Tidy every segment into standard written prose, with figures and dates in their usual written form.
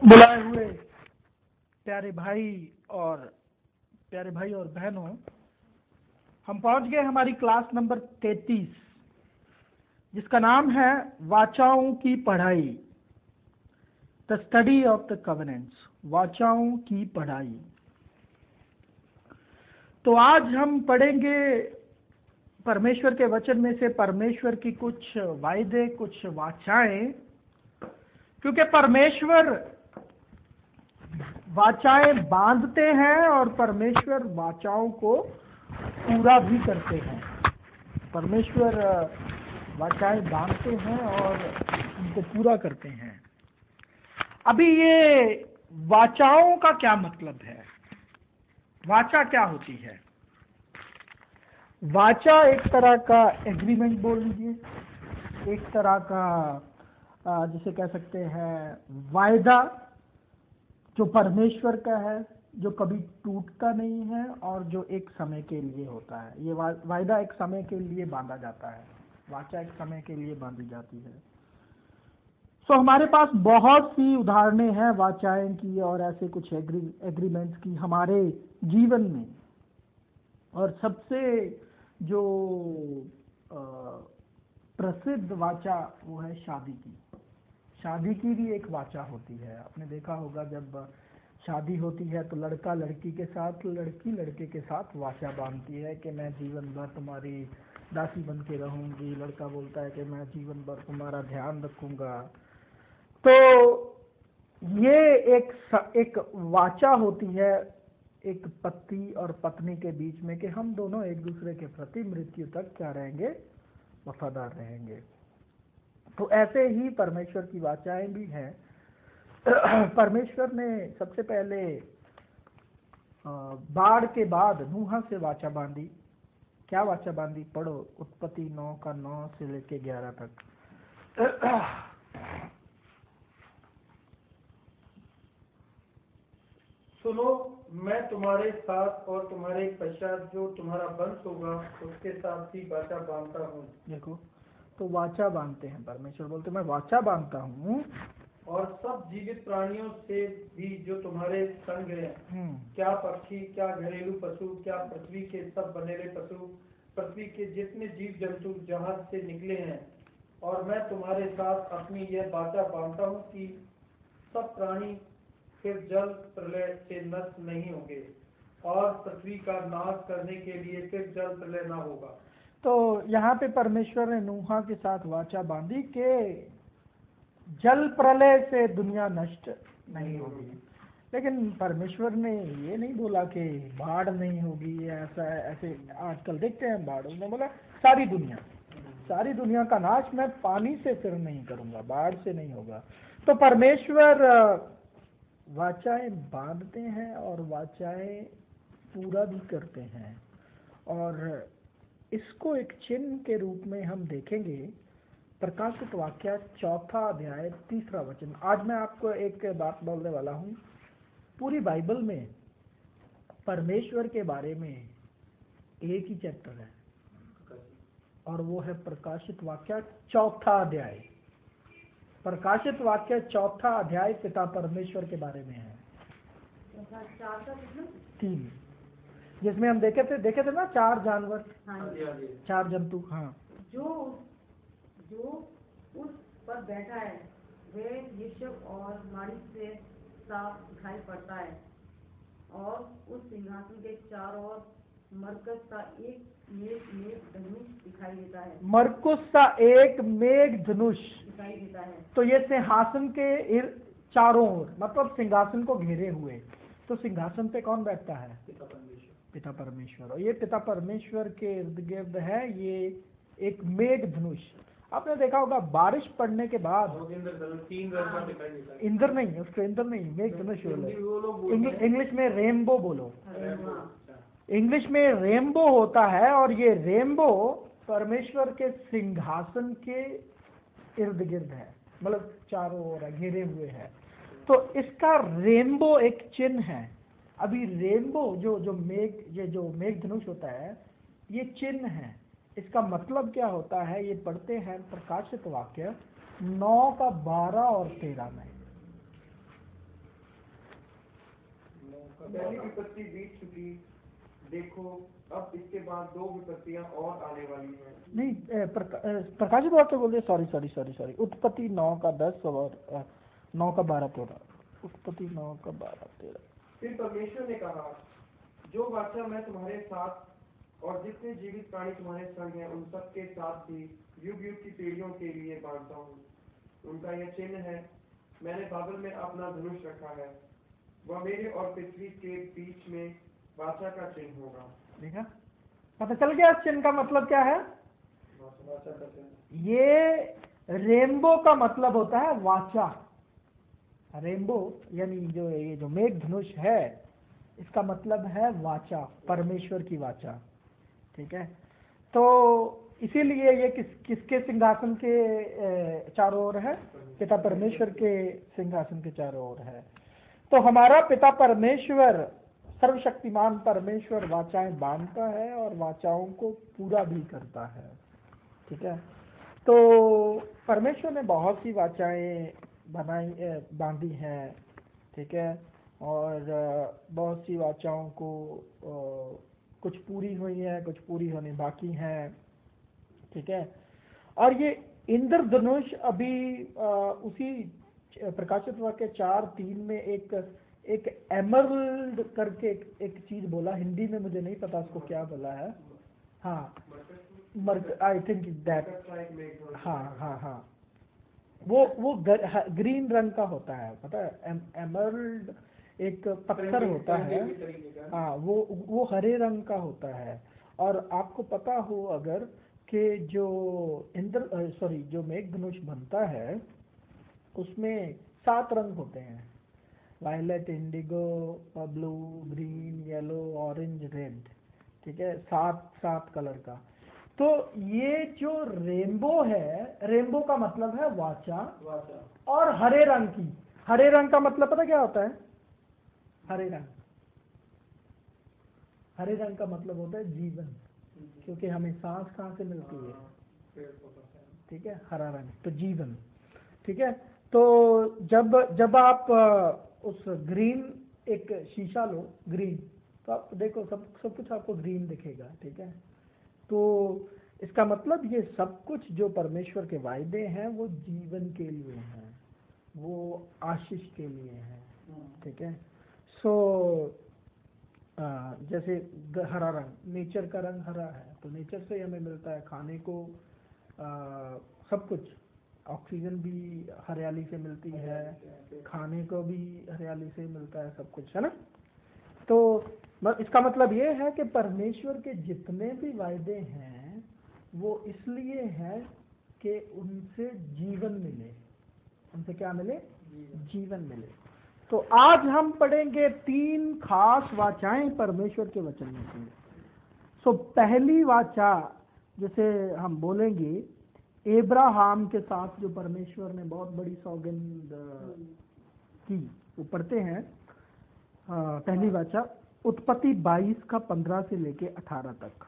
बुलाए हुए प्यारे भाई और बहनों, हम पहुंच गए हमारी क्लास नंबर 33 जिसका नाम है वाचाओं की पढ़ाई, the study of the covenants. वाचाओं की पढ़ाई। तो आज हम पढ़ेंगे परमेश्वर के वचन में से परमेश्वर की कुछ वायदे, कुछ वाचाएं, क्योंकि परमेश्वर वाचाएं बांधते हैं और परमेश्वर वाचाओं को पूरा भी करते हैं। परमेश्वर वाचाएं बांधते हैं और उनको पूरा करते हैं। अभी ये वाचाओं का क्या मतलब है? वाचा क्या होती है? वाचा एक तरह का एग्रीमेंट बोल लीजिए, एक तरह का जिसे कह सकते हैं वायदा, जो परमेश्वर का है, जो कभी टूटता नहीं है और जो एक समय के लिए होता है। ये वायदा एक समय के लिए बांधा जाता है, वाचा एक समय के लिए बांधी जाती है। सो हमारे पास बहुत सी उदाहरणें हैं वाचाएं की और ऐसे कुछ एग्रीमेंट्स की हमारे जीवन में। और सबसे जो प्रसिद्ध वाचा वो है शादी की। शादी की भी एक वाचा होती है। आपने देखा होगा जब शादी होती है तो लड़का लड़की के साथ, लड़की लड़के के साथ वाचा बांधती है कि मैं जीवन भर तुम्हारी दासी बन के रहूंगी। लड़का बोलता है कि मैं जीवन भर तुम्हारा ध्यान रखूंगा। तो ये एक वाचा होती है एक पति और पत्नी के बीच में कि हम दोनों एक दूसरे के प्रति मृत्यु तक क्या रहेंगे, वफादार रहेंगे। तो ऐसे ही परमेश्वर की वाचाएं भी हैं। परमेश्वर ने सबसे पहले बाढ़ के बाद नूह से वाचा बांधी। क्या वाचा बांधी? पढ़ो, उत्पत्ति 9 का 9 से लेके 11 तक। सुनो, मैं तुम्हारे साथ और तुम्हारे पश्चात जो तुम्हारा वंश होगा उसके साथ ही वाचा बांधता हूँ। देखो, तो वाचा बांधते हैं। परमेश्वर बोलते मैं वाचा बांधता हूँ और सब जीवित प्राणियों से भी जो तुम्हारे संग हैं, क्या पक्षी, क्या घरेलू पशु, क्या पृथ्वी के सब बनेले पशु, पृथ्वी के जितने जीव जंतु जहाज से निकले हैं। और मैं तुम्हारे साथ अपनी यह वाचा बांधता हूँ कि सब प्राणी फिर जल प्रलय से नष्ट नहीं होंगे और पृथ्वी का नाश करने के लिए फिर जल प्रलय न होगा। तो यहाँ पे परमेश्वर ने नूह के साथ वाचा बांधी कि जल प्रलय से दुनिया नष्ट नहीं होगी। लेकिन परमेश्वर ने ये नहीं बोला कि बाढ़ नहीं होगी। ऐसा ऐसे आजकल देखते हैं बाढ़। उसने बोला सारी दुनिया का नाश मैं पानी से फिर नहीं करूंगा, बाढ़ से नहीं होगा। तो परमेश्वर वाचाएं बांधते हैं और वाचाएं पूरा भी करते हैं। और इसको एक चिन्ह के रूप में हम देखेंगे प्रकाशित वाक्य 4 अध्याय 3 वचन। आज मैं आपको एक बात बोलने वाला हूँ। पूरी बाइबल में परमेश्वर के बारे में एक ही चैप्टर है और वो है प्रकाशित वाक्य 4 अध्याय। प्रकाशित वाक्य 4 अध्याय पिता परमेश्वर के बारे में है। 3, जिसमें हम देखे थे ना 4 जानवर, 4 जंतु। हाँ, जो उस पर बैठा है वह यीशु और मारी से साफ दिखाई पड़ता है और उस सिंहासन के चारों ओर मरकस का एक मेघ धनुष दिखाई देता है। मरकुस का एक मेघ धनुष दिखाई देता है। तो ये सिंहासन के चारों ओर, मतलब सिंहासन को घेरे हुए। तो सिंहासन पे कौन बैठता है? पिता परमेश्वर। और ये पिता परमेश्वर के इर्द गिर्द है ये एक मेघ धनुष। आपने देखा होगा बारिश पड़ने के बाद इंद्र नहीं, उसको इंद्र नहीं, मेघ धनुष बोलो। इंग्लिश में रेनबो बोलो। इंग्लिश में रेनबो होता है और ये रेनबो परमेश्वर के सिंहासन के इर्द गिर्द है, मतलब चारों ओर घेरे हुए है। तो इसका रेनबो एक चिन्ह है। अभी रेनबो जो मेघ धनुष होता है ये चिन्ह है। इसका मतलब क्या होता है ये पढ़ते हैं प्रकाशित वाक्य 9 का 12 और 13 में। पहली विपत्ति बीत चुकी, देखो अब इसके बाद 2 विपत्तियां और आने वाली हैं। नहीं, प्रकाशित वाक्य बोलिए, सॉरी, उत्पत्ति 9:10 और 9:12-13। उत्पत्ति 9:12-13। फिर परमेश्वर ने कहा, जो वाचा मैं तुम्हारे साथ और जितने जीवित प्राणी तुम्हारे संग हैं उन सब के साथ भी युग युग की पीढ़ियों के लिए बांधता हूँ। उनका यह चिन्ह है, मैंने बाबल में अपना धनुष रखा है, वह मेरे और पृथ्वी के बीच में वाचा का चिन्ह होगा। देखा, पता चल गया इस चिन्ह का मतलब क्या है? वाचा का चिन्ह। ये रेनबो का मतलब होता है वाचा। रेनबो यानी ये जो मेघ धनुष है, इसका मतलब है वाचा, परमेश्वर की वाचा। ठीक है, तो इसीलिए ये किसके सिंहासन के चारों ओर है? पिता परमेश्वर के सिंहासन के चारों ओर है। तो हमारा पिता परमेश्वर, सर्वशक्तिमान परमेश्वर वाचाएं बांधता है और वाचाओं को पूरा भी करता है। ठीक है, तो परमेश्वर ने बहुत सी वाचाएं बांधी हैं। ठीक है, और बहुत सी वाचाओं को कुछ पूरी हुई है, कुछ पूरी होने बाकी हैं। ठीक है, और ये इंद्रधनुष अभी उसी प्रकाशित वाक्य 4:3 में एक एमरल्ड करके एक चीज बोला, हिंदी में मुझे नहीं पता उसको क्या बोला है। हाँ, आई थिंक दैट, हाँ, वो ग्रीन रंग का होता है, पता है? एमरल्ड एक पत्थर होता है, हाँ, वो हरे रंग का होता है। और आपको पता हो अगर कि जो जो मेघ धनुष बनता है उसमें 7 रंग होते हैं, violet, indigo, blue, green, yellow, orange, red. ठीक है, 7 कलर का। तो ये जो रेनबो है, रेनबो का मतलब है वाचा। और हरे रंग का मतलब पता क्या होता है? हरे रंग का मतलब होता है जीवन, क्योंकि हमें सांस कहाँ से मिलती है? ठीक है, हरा रंग तो जीवन। ठीक है, तो जब आप उस ग्रीन, एक शीशा लो ग्रीन, तो आप देखो सब कुछ आपको ग्रीन दिखेगा। ठीक है, तो इसका मतलब ये सब कुछ जो परमेश्वर के वायदे हैं वो जीवन के लिए हैं, वो आशीष के लिए हैं। ठीक है, सो जैसे हरा रंग, नेचर का रंग हरा है, तो नेचर से हमें मिलता है खाने को, सब कुछ, ऑक्सीजन भी हरियाली से मिलती है, खाने को भी हरियाली से मिलता है, सब कुछ है ना। तो इसका मतलब ये है कि परमेश्वर के जितने भी वायदे हैं वो इसलिए है कि उनसे जीवन मिले। उनसे क्या मिले? जीवन मिले। तो आज हम पढ़ेंगे 3 खास वाचाएं परमेश्वर के वचन में से। सो पहली वाचा जैसे हम बोलेंगे एब्राहम के साथ जो परमेश्वर ने बहुत बड़ी सौगंध की, वो पढ़ते हैं। पहली वाचा उत्पत्ति 22:15 से लेके 18 तक।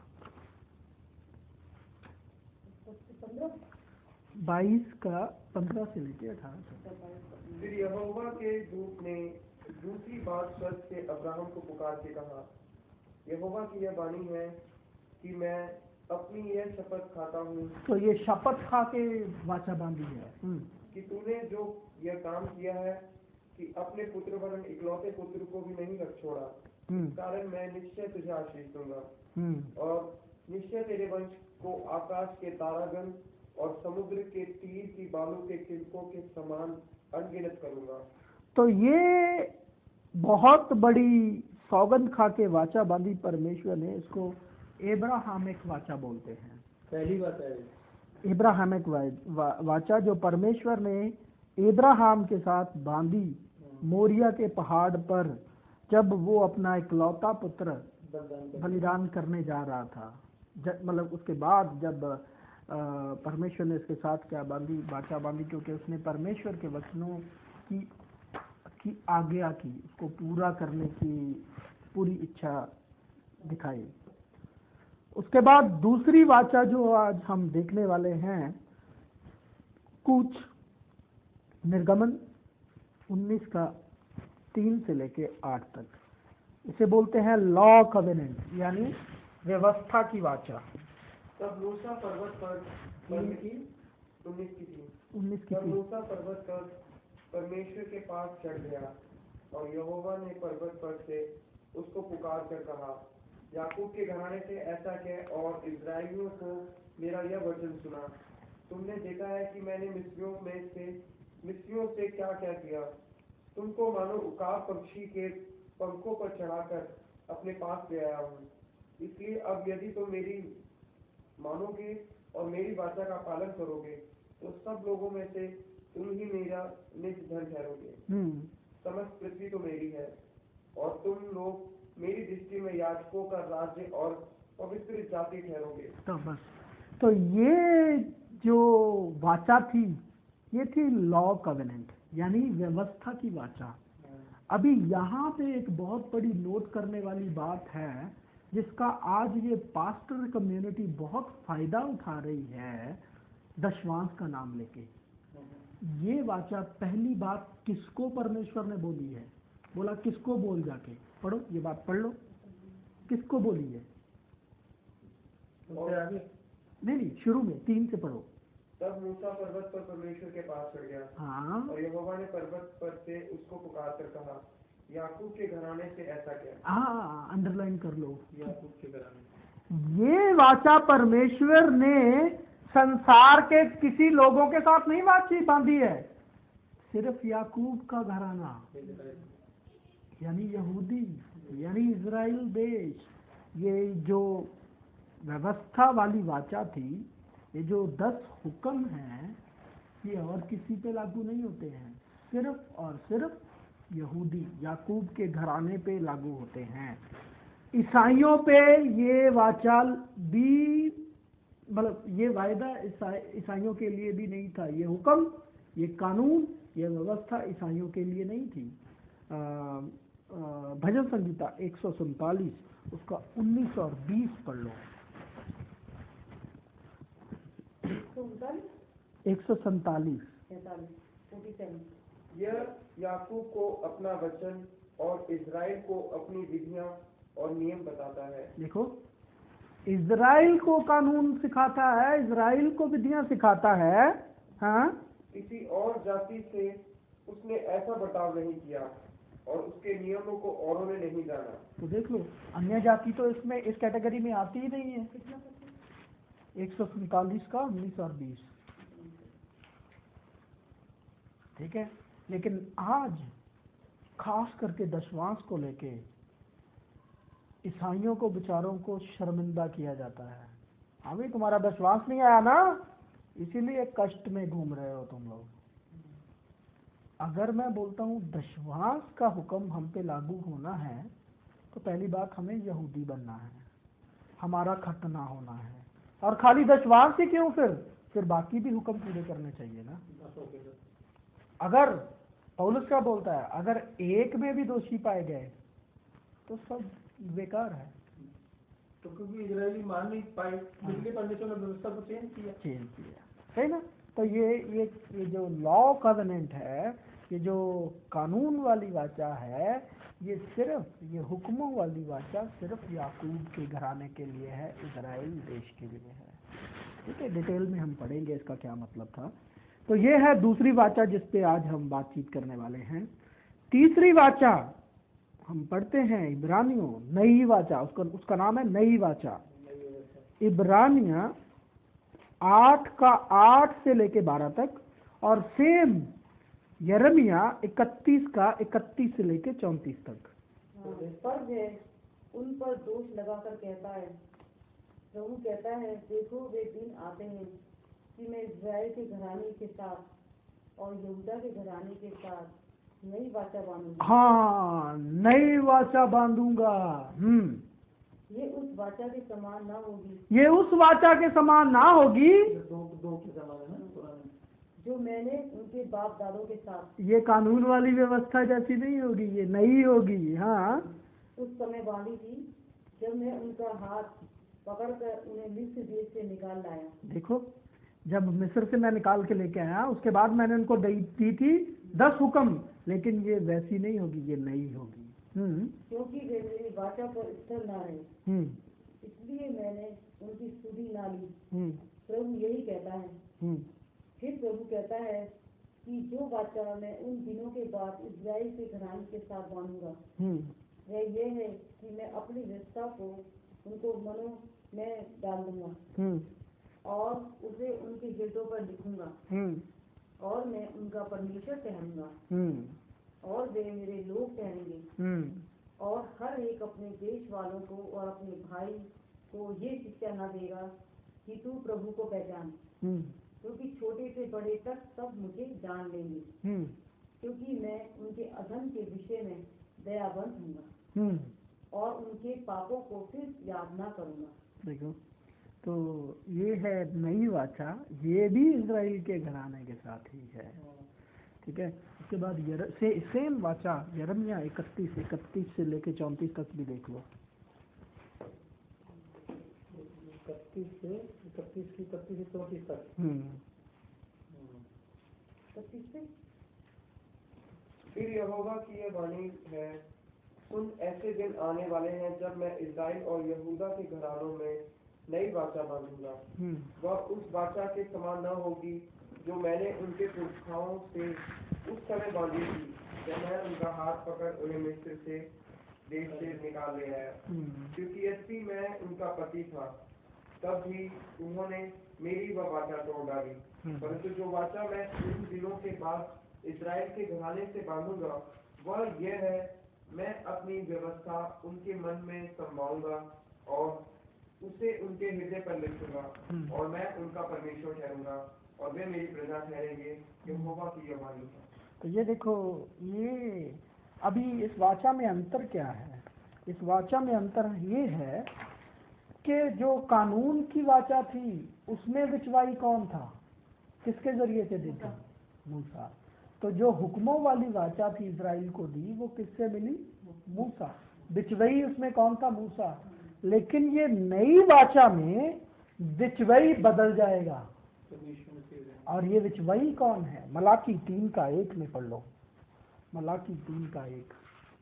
22:15 से लेके 18 तक। फिर यहोवा के दूत ने दूसरी बार स्वर्ग से अब्राहम को पुकार के कहा, यहोवा की यह वाणी है कि मैं अपनी यह शपथ खाता हूँ। तो ये शपथ खा के वाचा बांधी है कि तूने जो यह काम किया है कि अपने पुत्र वरन इकलौते पुत्र को भी नहीं रख छोड़ा, इस कारण मैं निश्चय तुझे आशीष दूंगा और निश्चय तेरे वंश को आकाश के तारागण और समुद्र के तीर की बालू के तिनकों के समान अनगिनत करूंगा। तो ये बहुत बड़ी सौगंध खा के वाचा बांधी परमेश्वर ने, इसको एब्राहमिक वाचा बोलते हैं। पहली बात है एब्राहमिक वाचा जो परमेश्वर ने एब्राहम के साथ बांधी मोरिया के पहाड़ पर, जब वो अपना इकलौता पुत्र बलिदान करने जा रहा था। मतलब उसके बाद जब परमेश्वर ने इसके साथ क्या बांधी, वाचा बांधी, क्योंकि उसने परमेश्वर के वचनों की आज्ञा की, उसको पूरा करने की पूरी इच्छा दिखाई। उसके बाद दूसरी वाचा जो आज हम देखने वाले हैं, कूच, निर्गमन 19:3 से लेके 8 तक। इसे बोलते हैं लॉ कवेनेंट, यानी व्यवस्था की वाचा। तब मूसा पर्वत पर 19 की मूसा पर्वत पर परमेश्वर के पास चढ़ गया और यहोवा ने पर्वत पर से उसको पुकार कर कहा, याकूब के घराने से ऐसा कह और इस्राएलियों को मेरा यह वचन सुना। तुमने देखा है कि मैंने मिस्रियों से क्या क्या किया। तुमको मानो उकाब पक्षी के पंखों पर चढ़ाकर अपने पास ले आया हूँ। इसलिए अब यदि तुम मेरी मानोगे और मेरी वाचा का पालन करोगे तो सब लोगों में से तुम ही मेरा निज धन ठहरोगे। समस्त पृथ्वी तो मेरी है और तुम लोग मेरी दृष्टि में याजकों का राज्य और पवित्र जाति ठहरोगे। तो बस, तो ये जो वाचा थी ये थी लॉ कवेनेंट, यानी व्यवस्था की वाचा। अभी यहाँ पे एक बहुत बड़ी नोट करने वाली बात है जिसका आज ये पास्टर कम्युनिटी बहुत फायदा उठा रही है, दशवांश का नाम लेके। ये वाचा पहली बात किसको परमेश्वर ने बोली है? बोला किसको? बोल जाके पढ़ो, ये बात पढ़ लो, किसको बोली है? नहीं, शुरू में 3 से पढ़ो। तब मूसा पर्वत पर परमेश्वर के पास चढ़ गया। हाँ। और यहोवा ने पर्वत पर से उसको पुकार कर कहा, याकूब के घराने से ऐसा क्या? हाँ, अंडरलाइन कर लो, याकूब के घराने। ये वाचा परमेश्वर ने संसार के किसी लोगों के साथ नहीं बातचीत बांधी है, सिर्फ याकूब का घराना, यानी यहूदी, यानी इजराइल देश। ये जो व्यवस्था वाली वाचा थी, ये जो 10 हुक्म हैं, ये और किसी पे लागू नहीं होते हैं, सिर्फ और सिर्फ यहूदी, याकूब के घराने पे लागू होते हैं। ईसाइयों पे ये वाचा भी, मतलब ये वायदा ईसाइयों के लिए भी नहीं था। ये हुक्म, ये कानून, ये व्यवस्था ईसाइयों के लिए नहीं थी। भजन संहिता 147 उसका 19 और 20 पढ़ लो। 147 यह याकूब को अपना वचन और इजराइल को अपनी विधियां और नियम बताता है। देखो, इजराइल को कानून सिखाता है, इजराइल को विधियां सिखाता है। हाँ, किसी और जाति से उसने ऐसा बर्ताव नहीं किया और उसके नियमों को औरों ने नहीं जाना। तो देख लो, अन्य जाति तो इसमें इस कैटेगरी में आती ही नहीं है। 147 का 19 और 20, ठीक है। लेकिन आज खास करके दशवांश को लेके ईसाइयों को, बेचारों को शर्मिंदा किया जाता है। अभी तुम्हारा दशवांश नहीं आया ना, इसीलिए कष्ट में घूम रहे हो तुम लोग। अगर मैं बोलता हूँ दशवांश का हुक्म हम पे लागू होना है, तो पहली बात हमें यहूदी बनना है, हमारा खतना होना है। और खाली दशवांश ही क्यों, फिर बाकी भी हुक्म पूरे करने चाहिए ना। अगर पौलुस क्या बोलता है, अगर एक में भी दोषी पाए गए तो सब बेकार है। तो क्योंकि इजरायली मान नहीं पाए, इसलिए परमेश्वर ने व्यवस्था को चेंज किया, है ना। तो ये जो लॉ कवेनेंट है, ये जो कानून वाली वाचा है, ये सिर्फ, ये हुक्मों वाली वाचा सिर्फ याकूब के घराने के लिए है, इजराइल देश के लिए है। ठीक है, डिटेल में हम पढ़ेंगे इसका क्या मतलब था। तो ये है दूसरी वाचा जिस पे आज हम बातचीत करने वाले हैं। तीसरी वाचा हम पढ़ते हैं इब्रानियों, नई वाचा, उसका नाम है नई वाचा। इब्रानिया 8 का 8 से लेके 12 तक, और सेम यिर्मयाह 31 का 31 से लेके 34 तक। पर वे उन पर दोष लगाकर कहता है, प्रभु कहता है, देखो वे दिन आते हैं कि मैं इस्राएल के घराने के साथ और यहूदा के घराने के साथ नई वाचा बांधूंगा। हाँ, नई वाचा बांधूंगा। ये उस वाचा के समान ना होगी, ये उस वाचा के समान ना होगी दो के समान है ना, जो मैंने उनके बाप दादों के साथ, ये कानून वाली व्यवस्था जैसी नहीं होगी, ये नई होगी। हाँ, उस समय बांधी थी जब मैं उनका हाथ पकड़कर उन्हें मिस्र देश से निकाल लाया। देखो, जब मिस्र से मैं निकाल के लेके आया, उसके बाद मैंने उनको दी थी 10 हुक्म, लेकिन ये वैसी नहीं होगी, ये नई होगी। क्योंकि वे मेरी वाचा पर स्थिर न रहे, इसलिए मैंने उनकी सुधि ना ली। प्रभु यही कहता है। फिर प्रभु कहता है कि जो वाचा मैं उन दिनों के बाद इस्राएल के घराने के साथ बांधूंगा वह ये है कि मैं अपनी निष्ठा को उनको मनों में डाल दूंगा और उसे उनके हृदयों पर लिखूंगा और मैं उनका परमेश्वर ठहरूंगा और वे मेरे लोग ठहरेंगे। और हर एक अपने देश वालों को और अपने भाई को ये शिक्षा न देगा कि तू प्रभु को पहचान, क्योंकि छोटे से बड़े तक सब मुझे जान लेंगे, क्योंकि मैं उनके अधर्म के विषय में दयावंत हूँगा और उनके पापों को फिर याद ना करूँगा। देखो, तो ये है नई वाचा, ये भी इजराइल के घराने के साथ ही है। ठीक है। उसके बाद सेम वाचा यिर्मयाह 31 से लेके 34 तक भी देख लो। 31 से 34 तक। फिर यहोवा की यह वाणी है, सुन, ऐसे दिन आने वाले हैं जब मैं इस्राएल और यहूदा के घरानों में नई वाचा बांधूंगा। वह उस वाचा के समान न होगी जो मैंने उनके पुरखाओं से उस समय बांधी थी जब मैं उनका हाथ पकड़ उन्हें मिस्र से देश से निकाल ले आया। क्योंकि यद्यपि मैं उनका पति था तब भी उन्होंने मेरी वह वाचा तोड़ डाली। परंतु जो वाचा मैं उन दिनों के बाद इस्राएल के घराने से बांधूंगा वह यह है, मैं अपनी व्यवस्था उनके मन में समाऊंगा और उसे उनके हृदय पर लिखूंगा और मैं उनका परमेश्वर ठहरूंगा और वे मेरी प्रजा ठहरेंगे। यहोवा की यह वाणी है। तो ये देखो, ये अभी इस वाचा में अंतर क्या है? इस वाचा में अंतर ये है कि जो कानून की वाचा थी उसमें बिचवाई कौन था, किसके जरिए से दी थी? मूसा। तो जो हुक्मों वाली वाचा थी इजराइल को दी वो किससे मिली? मूसा। बिचवई उसमें कौन था? मूसा। लेकिन ये नई वाचा में बिचवई बदल जाएगा। और ये बिचवई कौन है? मलाकी 3:1 में पढ़ लो। मलाकी 3:1।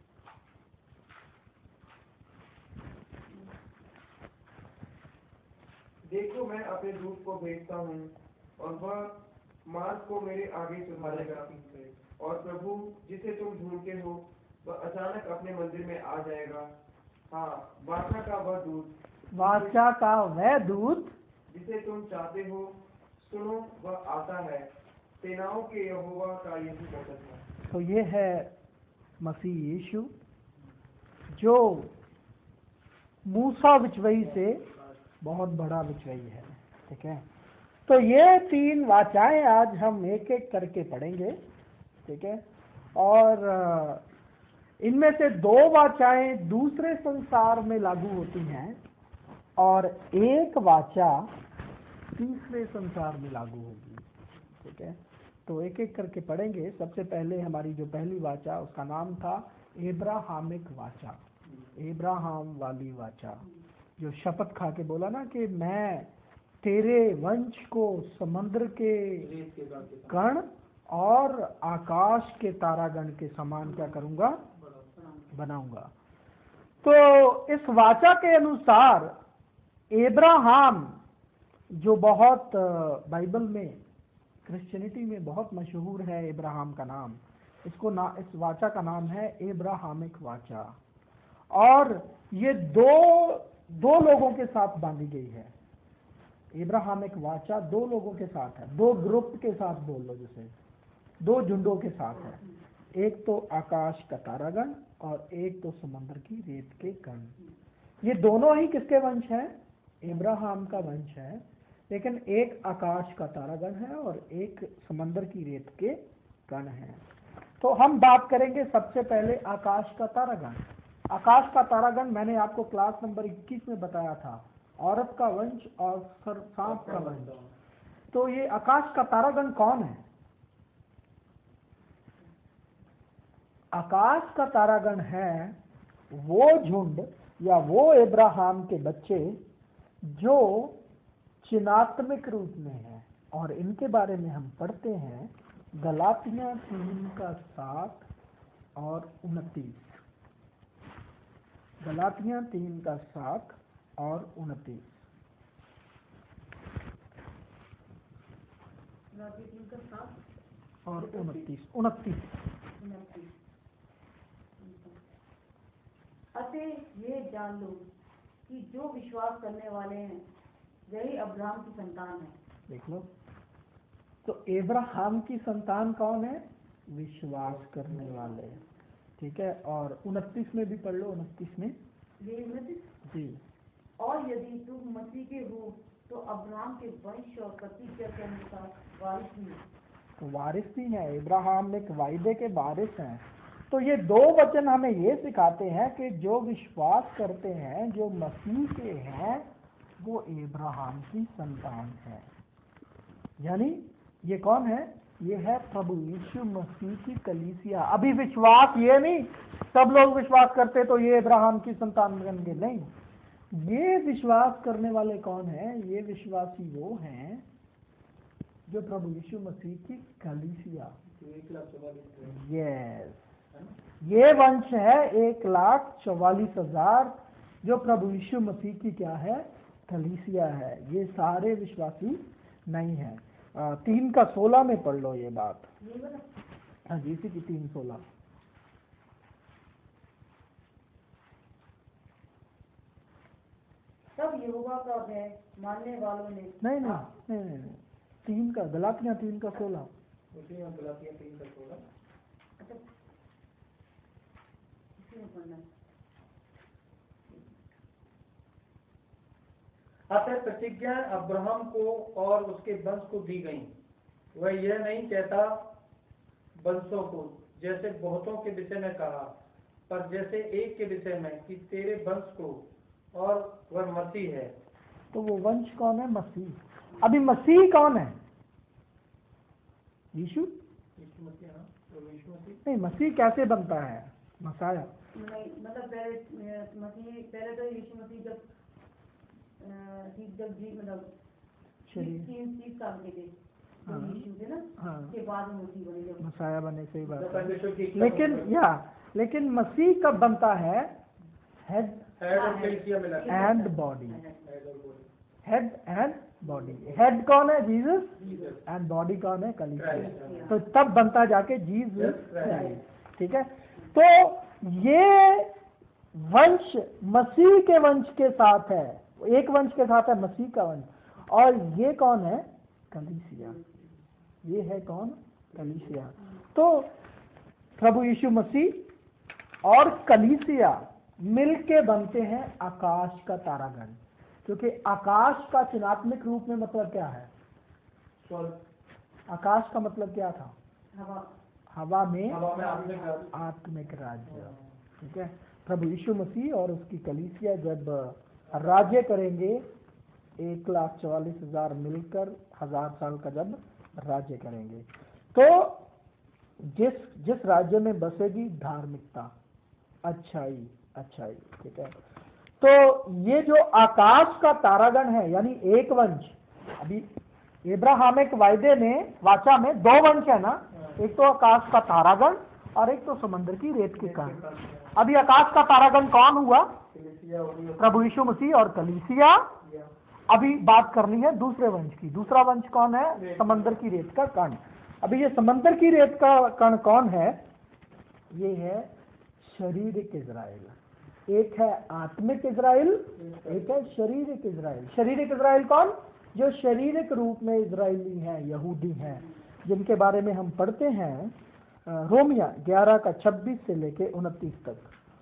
देखो, मैं अपने दूत को भेजता हूँ और वह मार्ग को मेरे आगे सुधारेगा। और प्रभु जिसे तुम ढूंढते हो वह अचानक अपने मंदिर में आ जाएगा। हाँ, वाचा का वह दूत, वाचा का वह दूत जिसे तुम चाहते हो, सुनो, वह आता है। सेनाओं के यहोवा का यही वचन है। तो ये है मसीह यीशु जो मूसा बिचवई से बहुत बड़ा बिचवई है। ठीक है। तो ये 3 वाचाएं आज हम एक एक करके पढ़ेंगे। ठीक है। और इनमें से 2 वाचाएं दूसरे संसार में लागू होती हैं और एक वाचा तीसरे संसार में लागू होगी। ठीक है। तो एक एक करके पढ़ेंगे। सबसे पहले हमारी जो पहली वाचा उसका नाम था एब्राहामिक वाचा, एब्राहाम वाली वाचा, जो शपथ खा के बोला ना कि मैं तेरे वंश को समुद्र के कण और आकाश के तारागण के समान क्या करूंगा? बनाऊंगा। तो इस वाचा के अनुसार एब्राहाम, जो बहुत बाइबल में क्रिश्चियनिटी में बहुत मशहूर है, एब्राहाम का नाम, इस वाचा का नाम है एब्राहामिक वाचा। और ये दो लोगों के साथ बांधी गई है। एब्राहामिक वाचा 2 लोगों के साथ है, 2 ग्रुप के साथ बोल लो, जैसे 2 झुंडों के साथ है। एक तो आकाश का तारागण और एक तो समुद्र की रेत के कण। ये दोनों ही किसके वंश हैं? एब्राहाम का वंश है। लेकिन एक आकाश का तारागण है और एक समंदर की रेत के कण है। तो हम बात करेंगे सबसे पहले आकाश का तारागण। आकाश का तारागण मैंने आपको क्लास नंबर 21 में बताया था, औरत का वंश और सांप का वंश। तो ये आकाश का तारागण कौन है? आकाश का तारागण है वो झुंड या वो एब्राहाम के बच्चे जो चिन्हात्मक रूप में है। और इनके बारे में हम पढ़ते हैं गलातिया 3:7 और 29। गलातियां 3:7 और 29। गलातियां 3:7 और 29। अतः ये जान लो कि जो विश्वास करने वाले हैं वही अब्राहम की संतान है। देख लो, तो अब्राहम की संतान कौन है? विश्वास करने वाले, ठीक है। और 29 में भी पढ़ लो, 29 में जी। और यदि तुम मसीह के हो तो अब्राहम के वंश और प्रतिज्ञा के अनुसार वारिस भी हो। तो वारिस भी है, अब्राहम एक वायदे के वारिस हैं। तो ये दो वचन हमें ये सिखाते हैं कि जो विश्वास करते हैं, जो मसीह के हैं, वो अब्राहम की संतान है। यानी ये कौन है? ये है प्रभु यीशु मसीह की कलीसिया। अभी विश्वास ये नहीं सब लोग विश्वास करते तो ये अब्राहम की संतान बन गए, नहीं। ये विश्वास करने वाले कौन है? ये विश्वासी वो हैं जो प्रभु यीशु मसीह की कलीसिया। यस, ये वंश है 1,44,000 जो प्रभु यीशु मसीह की क्या है? कलीसिया है। ये सारे विश्वासी नहीं है। 3:16 में पढ़ लो ये बात। हाँ जी, इसी की 3:16। तब यहोवा का भय मानने वालों ने नहीं, 3 का गलातियां 3:16। गलातियां 3:16। अच्छा, इसी में पढ़ना है। अतः प्रतिज्ञा अब्राहम को और उसके वंश को दी गई। वह यह नहीं कहता वंशों को, जैसे बहुतों के विषय में कहा, पर जैसे एक के विषय में कि तेरे वंश को, और वह मसीह है। तो वो वंश कौन है? मसीह। अभी मसीह कौन है? यीशु मसीह। यीशु मसीह नहीं, मसीह कैसे बनता है? मसाया नहीं, मतलब पहले तो यीशु मसीह जब जी मतलब 30 साल के थे तो यीशु थे ना। हाँ, के बाद में मसीह बने, जब मसाया बने, सही बात है। परमेश्वर की लेकिन मसीह कब बनता है? Head and body. Head and body. Head कौन है? जीसस। एंड बॉडी कौन है? कलीसिया। तो तब बनता जाके जीसस क्राइस्ट, ठीक है। तो ये वंश मसीह के वंश के साथ है, एक वंश के साथ है मसीह का वंश। और ये कौन है? कलीसिया। ये है कौन? कलीसिया। तो प्रभु यीशु मसीह और कलीसिया मिलके बनते हैं आकाश का तारागण। क्योंकि आकाश का चिन्हात्मक रूप में मतलब क्या है? आकाश का मतलब क्या था? हवा में आत्मिक राज्य, ठीक है। प्रभु यीशु मसीह और उसकी कलीसिया जब राज्य करेंगे, 1,44,000 मिलकर 1000 साल का जब राज्य करेंगे, तो जिस राज्य में बसेगी धार्मिकता, अच्छाई, ठीक है। तो ये जो आकाश का तारागण है, यानी एक वंश, अभी अब्राहमिक वायदे में, वाचा में 2 वंश है ना, एक तो आकाश का तारागण और एक तो समुद्र की रेत के कण। अभी आकाश का तारागण कौन हुआ? प्रभु यीशु मसीह और कलीसिया। अभी बात करनी है दूसरे वंश की। दूसरा वंश कौन है? समंदर की रेत का कण। अभी ये समंदर की रेत का कण कौन है? ये है शारीरिक इजराइल। एक है आत्मिक इजराइल, एक है शारीरिक इजराइल। शारीरिक इजराइल कौन? जो शारीरिक रूप में इजरायली हैं, यहूदी हैं, जिनके बारे में हम पढ़ते हैं रोमिया 11:26 से लेके 29 तक।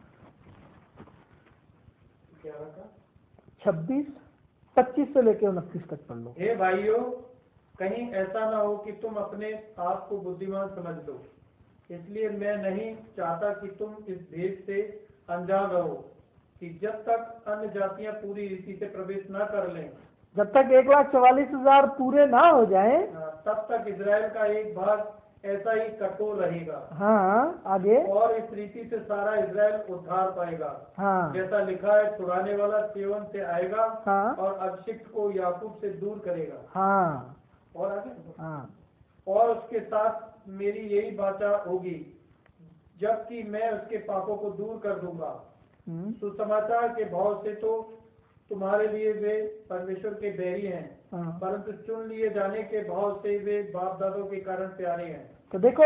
25 से लेके 29 तक पढ़ लो। हे भाइयों, कहीं ऐसा ना हो कि तुम अपने आप को बुद्धिमान समझ लो। इसलिए मैं नहीं चाहता कि तुम इस भेद से अनजान रहो कि जब तक अन्य जातियां पूरी रीति से प्रवेश न कर लें, जब तक 1,44,000 पूरे ना हो जाए, तब तक इजराइल का एक भाग ऐसा ही कठोर रहेगा। हाँ, आगे। और इस रीति से सारा इजराइल उद्धार पाएगा। हाँ, जैसा लिखा है, छुड़ाने वाला सिय्योन से आएगा। हाँ, और अभिषिक्त को याकूब से दूर करेगा। हाँ, और आगे, हाँ, और उसके साथ मेरी यही वाचा होगी, जबकि मैं उसके पापों को दूर कर दूंगा। सुसमाचार के भाव से तो तुम्हारे लिए वे परमेश्वर के बैरी हैं, परंतु चुन लिए जाने के भाव से वे बाप दादों के कारण प्यारे हैं। तो देखो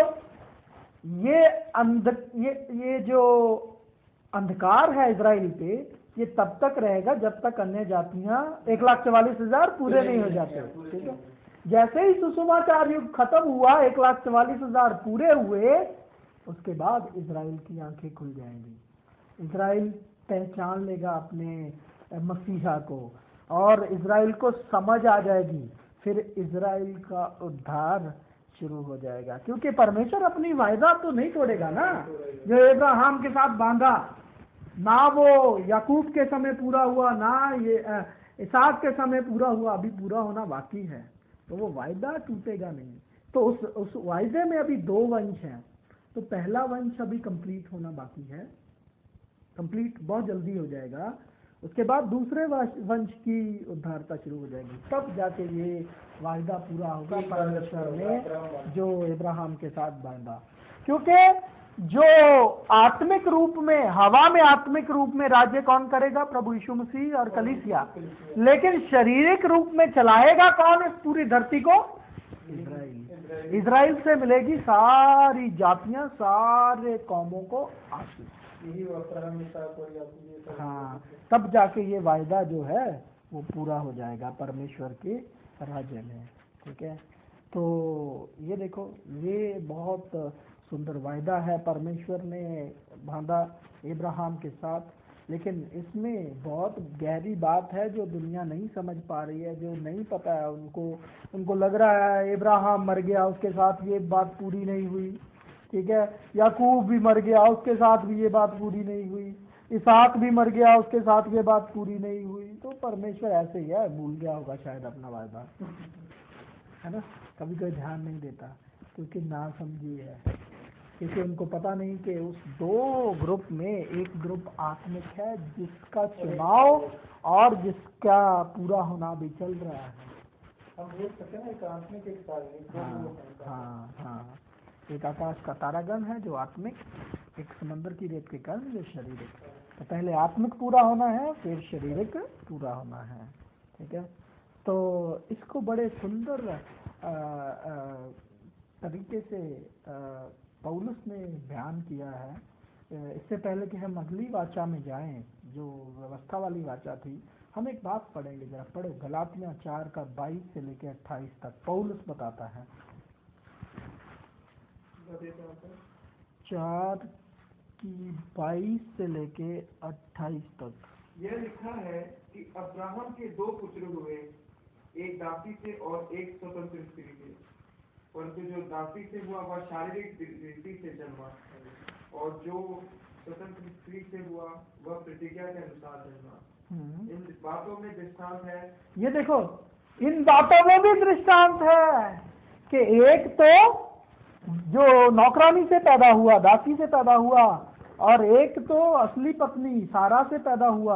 ये जो अंधकार है इजराइल पे, ये तब तक रहेगा जब तक अन्य जातियां 1,44,000 पूरे नहीं हो जाते। ठीक है, जैसे ही सुसमाचार युग खत्म हुआ, 1,44,000 पूरे हुए, उसके बाद इजराइल की आंखें खुल जाएंगी। इजराइल पहचान लेगा अपने मसीहा को और इजराइल को समझ आ जाएगी, फिर इजराइल का उद्धार शुरू हो जाएगा। क्योंकि परमेश्वर अपनी वायदा तो नहीं तोड़ेगा ना, जो अब्राहम के साथ बांधा, ना वो याकूब के समय पूरा हुआ, ना ये इसहाक के समय पूरा हुआ, अभी पूरा होना बाकी है, तो वो वायदा टूटेगा नहीं। तो उस वायदे में अभी 2 वंश हैं, तो पहला वंश अभी कंप्लीट होना बाकी है, कंप्लीट बहुत जल्दी हो जाएगा। उसके बाद दूसरे वंश की उद्धारता शुरू हो जाएगी, तब जाके ये वायदा पूरा होगा परमेश्वर ने जो अब्राहम के साथ बांधा। क्योंकि जो आत्मिक रूप में, हवा में आत्मिक रूप में राज्य कौन करेगा? प्रभु यीशु मसीह और कलीसिया। लेकिन शारीरिक रूप में चलाएगा कौन इस पूरी धरती को? इजराइल। इजराइल से मिलेगी सारी जातियां, सारे कौमों को आशीष। हाँ, तब जाके ये वायदा जो है वो पूरा हो जाएगा परमेश्वर के राज्य में। ठीक है, तो ये देखो, ये बहुत सुंदर वायदा है परमेश्वर ने बांधा अब्राहम के साथ। लेकिन इसमें बहुत गहरी बात है जो दुनिया नहीं समझ पा रही है, जो नहीं पता है उनको लग रहा है अब्राहम मर गया, उसके साथ ये बात पूरी नहीं हुई। ठीक है, याकूब भी मर गया, उसके साथ भी ये बात पूरी नहीं हुई, इसहाक भी मर गया, उसके साथ ये बात पूरी नहीं हुई। तो परमेश्वर ऐसे ही है, भूल गया होगा शायद अपना वायदा, है ना। कभी कोई ध्यान नहीं देता क्योंकि ना समझी है, क्योंकि उनको पता नहीं कि उस 2 ग्रुप में एक ग्रुप आत्मिक है जिसका चुनाव और जिसका पूरा होना भी चल रहा है। हम बोल सकते हैं एक आत्मिक, एक शारीरिक। हाँ, एक आकाश का तारागण है जो आत्मिक, एक समंदर की रेत के कण जो शारीरिक। तो पहले आत्मिक पूरा होना है, फिर शारीरिक पूरा होना है। ठीक है, तो इसको बड़े सुंदर तरीके से पौलुस ने बयान किया है। इससे पहले कि हम अगली वाचा में जाएं, जो व्यवस्था वाली वाचा थी, हम एक बात पढ़ेंगे, जरा पढ़ो गलातियां 4 का 22 से लेकर 28 तक। पौलुस बताता है 4 की 22 से लेके 28 तक। यह लिखा है कि अब्राहम के 2 पुत्र हुए, एक दासी से और एक स्वतंत्र स्त्री से। परंतु जो दासी से हुआ वह शारीरिक रीति से जन्मा, और जो स्वतंत्र स्त्री से हुआ वह प्रतिज्ञा के अनुसार जन्मा। इन बातों में दृष्टांत है। ये देखो, इन बातों में भी दृष्टांत है कि एक तो जो नौकरानी से पैदा हुआ, दासी से पैदा हुआ, और एक तो असली पत्नी सारा से पैदा हुआ।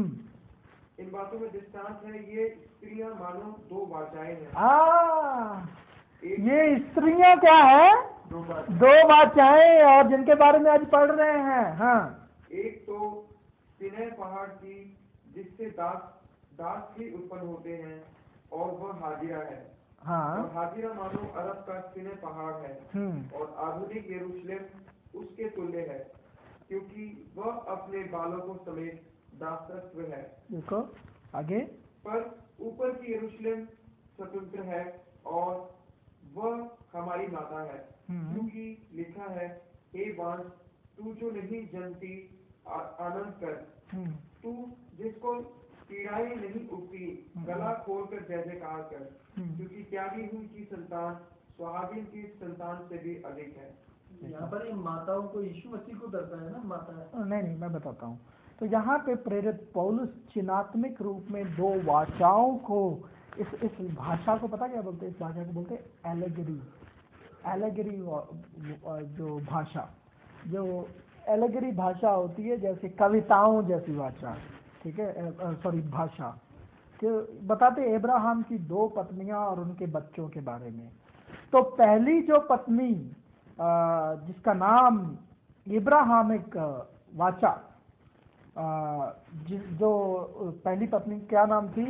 इन बातों में दृष्टांत है, ये स्त्रियां मानो 2 वाचाएं हैं। ये स्त्रियां क्या है? 2 वाचाएं, और जिनके बारे में आज पढ़ रहे हैं। हाँ, एक तो सिनै पहाड़ की, जिससे दास ही उत्पन्न होते हैं, और वह हाजिरा है। हाँ, और हाजिरा मानो अरब का सिनै पहाड़ है, और आधुनिक यरूशलेम उसके तुल्य है, क्योंकि वह अपने बालकों समेत दासत्व है। देखो आगे, पर ऊपर की यरूशलेम स्वतंत्र है, और वह हमारी माता है, क्योंकि लिखा है, हे वांस, तू जो नहीं जनती आनंद कर, तू जिसको पीड़ाएं नहीं उठती, गला खोलकर जय जयकार कर, क्योंकि त्यागी हुई की संतान सुहागिन की संतान से भी अधिक है। यहाँ पर इन माताओं को यीशु मसीह को दर्शाया है ना, माता। नहीं, मैं बताता हूँ। तो यहाँ पे प्रेरित पौलुस चिन्हात्मिक रूप में 2 वाचाओं को, इस भाषा को पता क्या बोलते हैं? इस भाषा को बोलते हैं एलेगरी। एलेगरी जो भाषा, जो एलेगरी भाषा होती है, जैसे कविताओं जैसी भाषा। ठीक है, सॉरी भाषा, कि बताते अब्राहम की 2 पत्नियां और उनके बच्चों के बारे में। तो पहली जो पत्नी जिसका नाम इब्राहिमिक वाचा, जो पहली पत्नी क्या नाम थी,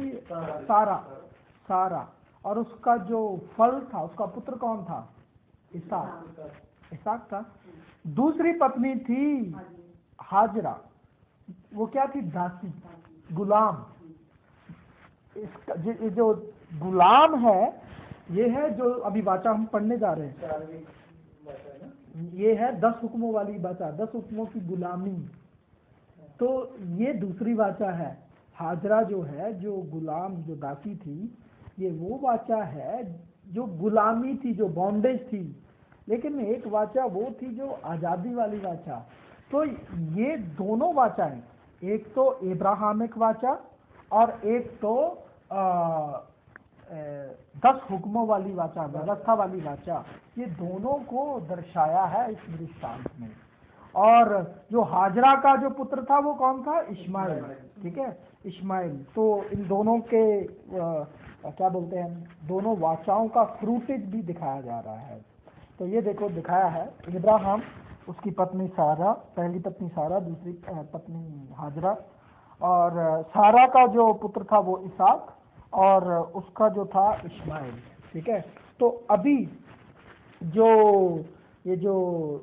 सारा, और उसका जो फल था, उसका पुत्र कौन था, इसाक था। दूसरी पत्नी थी हाजरा, वो क्या थी, दासी, गुलाम। इसका जो गुलाम है, ये है जो अभी वाचा हम पढ़ने जा रहे हैं, ये है 10 हुक्मों वाली वाचा, 10 हुक्मों की गुलामी। तो ये दूसरी वाचा है। हाजरा जो है, जो गुलाम, जो दासी थी, ये वो वाचा है जो गुलामी थी, जो बॉन्डेज थी। लेकिन एक वाचा वो थी जो आजादी वाली वाचा। तो ये दोनों वाचाएं, एक तो इब्राहिमिक वाचा और एक तो 10 हुक्मों वाली वाचा, व्यवस्था वाली वाचा, ये दोनों को दर्शाया है इस दृष्टांत में। और जो हाजरा का जो पुत्र था वो कौन था, इस्माइल। ठीक है, इस्माइल। तो इन दोनों के क्या बोलते हैं, दोनों वाचाओं का फ्रूटेज भी दिखाया जा रहा है। तो ये देखो दिखाया है, इब्राहिम, उसकी पत्नी सारा, पहली पत्नी सारा, दूसरी पत्नी हाजरा, और सारा का जो पुत्र था वो इसाक, और उसका जो था इस्माइल। ठीक है, तो अभी ये जो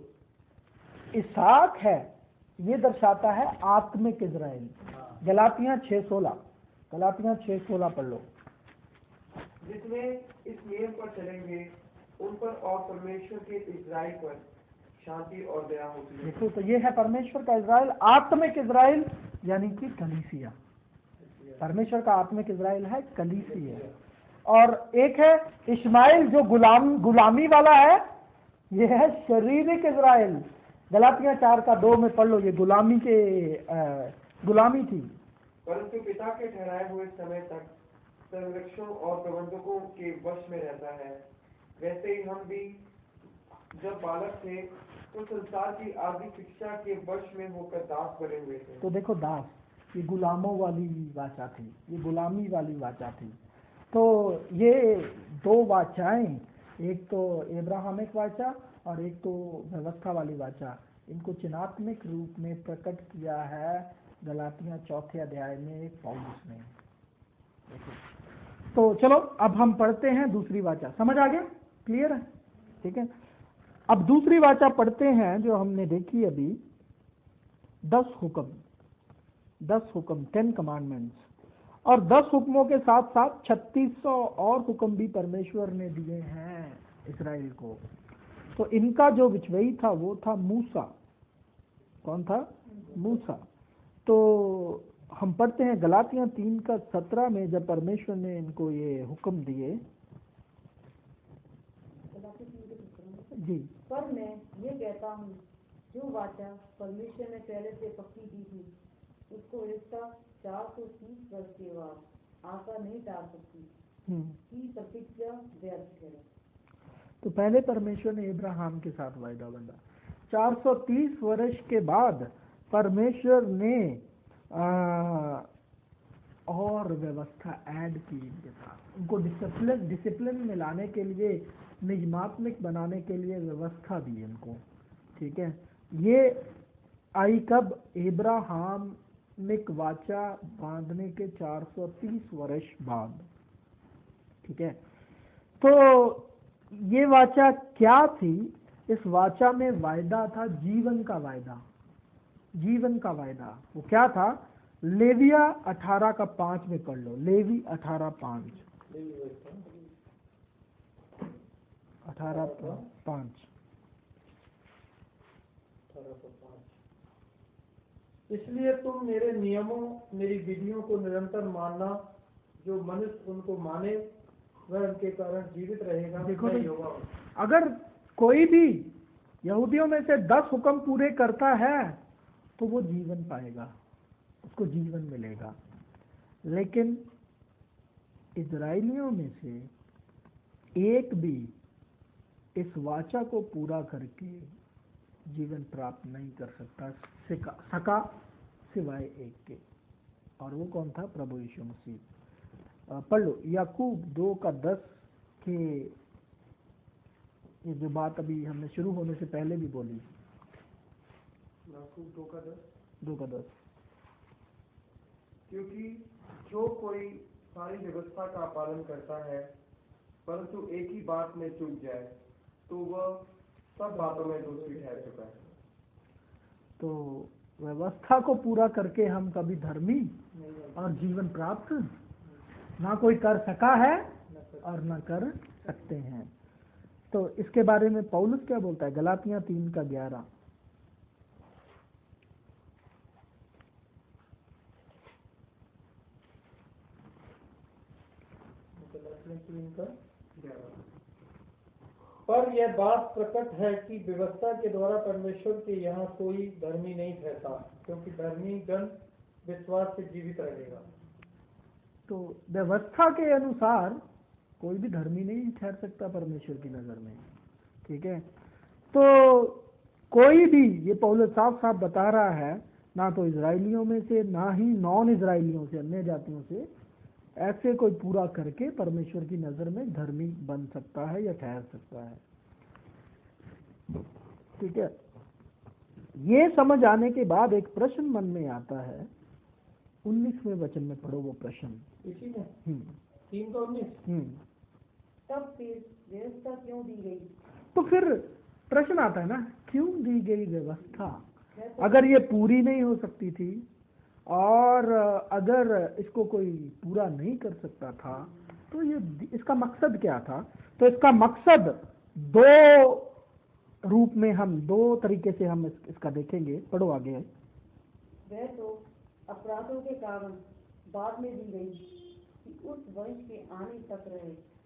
इसाक है, ये दर्शाता है आत्मिक इजराइल। गलातियां 6:16, गलातियां 6:16 पढ़ लो। जिसमें इस नियम पर चलेंगे, उन पर और परमेश्वर के इजराइल पर शांति और दया होती है। देखो, तो ये है परमेश्वर का इजराइल, आत्मिक इजराइल, यानी कि कलीसिया। परमेश्वर का आत्मिक इजराइल है कलीसिया। और एक है इस्माइल जो गुलामी वाला है, ये है शारीरिक इजराइल। गलातियां 4:2 में पढ़ लो, ये गुलामी थी। परंतु पिता के ठहराए हुए समय तक संरक्षकों और प्रबंधकों के वश में रहता है। वैसे ही हम भी जब बालक थे तो संसार की आदि शिक्षा के वश में होकर दास बने हुए थे। तो देखो, दास, ये गुलामों वाली वाचा थी, ये गुलामी वाली वाचा थी। तो ये दो वाचाएं, एक तो इब्राहिमिक वाचा और एक तो व्यवस्था वाली वाचा, इनको चिन्हात्मक रूप में प्रकट किया है गलातियां 4 अध्याय में पौलुस ने। तो चलो अब हम पढ़ते हैं दूसरी वाचा। समझ आ गया, क्लियर है? ठीक है, अब दूसरी वाचा पढ़ते हैं जो हमने देखी अभी, 10 हुक्म, 10 कमांडमेंट्स, और 10 हुक्मों के साथ साथ 3600 और हुक्म भी परमेश्वर ने दिए हैं इस्राएल को। तो इनका जो बिचवई था वो था मूसा। कौन था? मूसा। तो हम पढ़ते हैं गलातियां 3:17 में, जब परमेश्वर ने इनको ये हुक्म दिए। जी, पर मैं ये कहता हूँ, जो वाचा परमेश्वर ने पहले से पक्की की थी, उसको रिश्ता 430 वर्ष के बाद आशा नहीं टाल सकती कि प्रतिज्ञा व्यर्थ है। तो पहले परमेश्वर ने इब्राहिम के साथ वायदा बांधा, 430 वर्ष के बाद परमेश्वर ने और व्यवस्था ऐड की इनके साथ, उनको डिसिप्लिन में लाने के लिए, नियमात्मक बनाने के लिए व्यवस्था दी इनको। ठीक है, ये आई कब? इब्राहिमिक वाचा बांधने के 430 वर्ष बाद। ठीक है, तो ये वाचा क्या थी? इस वाचा में वायदा था जीवन का वायदा, जीवन का वायदा। वो क्या था? लेविया 18:5 में पढ़ लो, लेवी 18:5, 18:5। इसलिए तुम मेरे नियमों, मेरी विधियों को निरंतर मानना, जो मनुष्य उनको माने वह उनके कारण जीवित रहेगा। देखो, अगर कोई भी यहूदियों में से 10 हुक्म पूरे करता है तो वो जीवन पाएगा, उसको जीवन मिलेगा। लेकिन इजराइलियों में से एक भी इस वाचा को पूरा करके जीवन प्राप्त नहीं कर सका सिवाय एक के, और वो कौन था? प्रभु यीशु मसीह। पढ़ लो याकूब 2:10 के, ये जो बात अभी हमने शुरू होने से पहले भी बोली। याकूब 2:10। क्योंकि जो कोई सारी व्यवस्था का पालन करता है परंतु एक ही बात में चूक जाए तो वह सब बातों में दोषी ठहर चुका है। तो व्यवस्था को पूरा करके हम कभी धर्मी और जीवन प्राप्त ना कोई कर सका है और ना कर सकते हैं। तो इसके बारे में पौलुस क्या बोलता है? गलातियां 3:11। पर यह बात प्रकट है कि व्यवस्था के द्वारा परमेश्वर के यहाँ कोई धर्मी नहीं ठहरता, क्योंकि धर्मी गण विश्वास से जीवित रहेगा। तो व्यवस्था के अनुसार कोई भी धर्मी नहीं ठहर सकता परमेश्वर की नजर में, ठीक है। तो कोई भी, ये पौलुस साफ साफ बता रहा है, ना तो इजराइलियों में से ना ही नॉन इजराइलियों से, अन्य जातियों से ऐसे कोई पूरा करके परमेश्वर की नजर में धर्मी बन सकता है या ठहर सकता है, ठीक है। ये समझ आने के बाद एक प्रश्न मन में आता है। 19वें वचन में पढ़ो वो प्रश्न। इसी में 3:19। तब फिर व्यवस्था क्यों दी गई? तो फिर प्रश्न आता है ना, क्यों दी गई व्यवस्था? अगर ये पूरी नहीं हो सकती थी और अगर इसको कोई पूरा नहीं कर सकता था तो ये इसका मकसद क्या था? तो इसका मकसद दो रूप में, हम दो तरीके से हम इसका देखेंगे। पढ़ो आगे। वह तो अपराधों के कारण बाद में दी गई कि उस वंश के आने तक रहे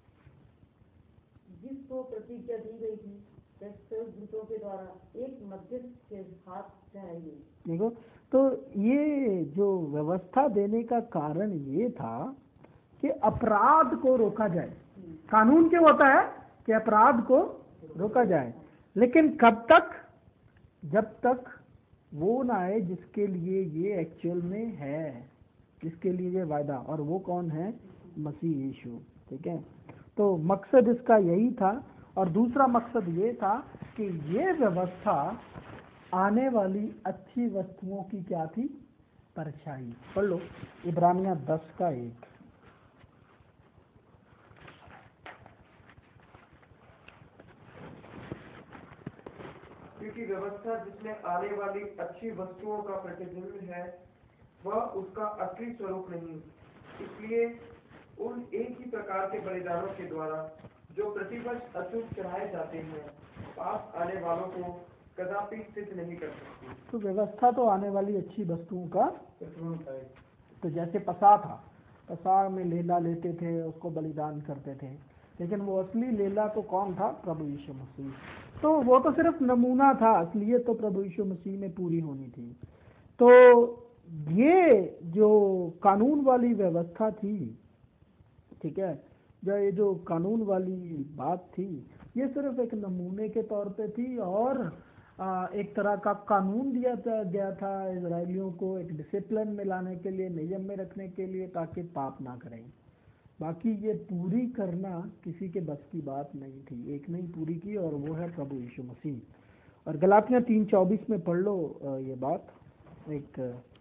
जिसको प्रतिज्ञा दी गई थी, दूतों के द्वारा एक मध्यस्थ के हाथ चढ़ाई गई। देखो, तो ये जो व्यवस्था देने का कारण ये था कि अपराध को रोका जाए। कानून क्या होता है कि अपराध को रोका जाए, लेकिन कब तक? जब तक वो ना आए जिसके लिए ये एक्चुअल में है, जिसके लिए ये वायदा, और वो कौन है? मसीह यीशु, ठीक है। तो मकसद इसका यही था। और दूसरा मकसद ये था कि ये व्यवस्था आने वाली अच्छी वस्तुओं की क्या थी? परछाई। पढ़ लो इब्रानियां 10:1। क्योंकि व्यवस्था जिसमें आने वाली अच्छी वस्तुओं का प्रतिबिंब है वह उसका असली स्वरूप नहीं, इसलिए उन एक ही प्रकार के बलिदानों के द्वारा जो प्रतिवर्ष अचूक चढ़ाए जाते हैं पास आने वालों को कदापि सिद्ध नहीं कर सकती। तो व्यवस्था तो आने वाली अच्छी वस्तुओं का प्रतिबिंब है। तो जैसे पसा था, पसा में लेला लेते थे, उसको बलिदान करते थे, लेकिन वो असली लेला तो कौन था? प्रभु यीशु मसीह। तो वो तो सिर्फ नमूना था, असलियत तो प्रभु यीशु मसीह में पूरी होनी थी। तो ये जो कानून वाली व्यवस्था थी, ठीक है, ये जो कानून वाली बात थी, ये सिर्फ एक नमूने के तौर पे थी और एक तरह का कानून दिया गया था इजरायलियों को, एक डिसिप्लिन में लाने के लिए, नियम में रखने के लिए, ताकि पाप ना करें। बाकी ये पूरी करना किसी के बस की बात नहीं थी। एक नहीं पूरी की, और वो है प्रभु यीशु मसीह। और गलातियां 3:24 में पढ़ लो ये बात। एक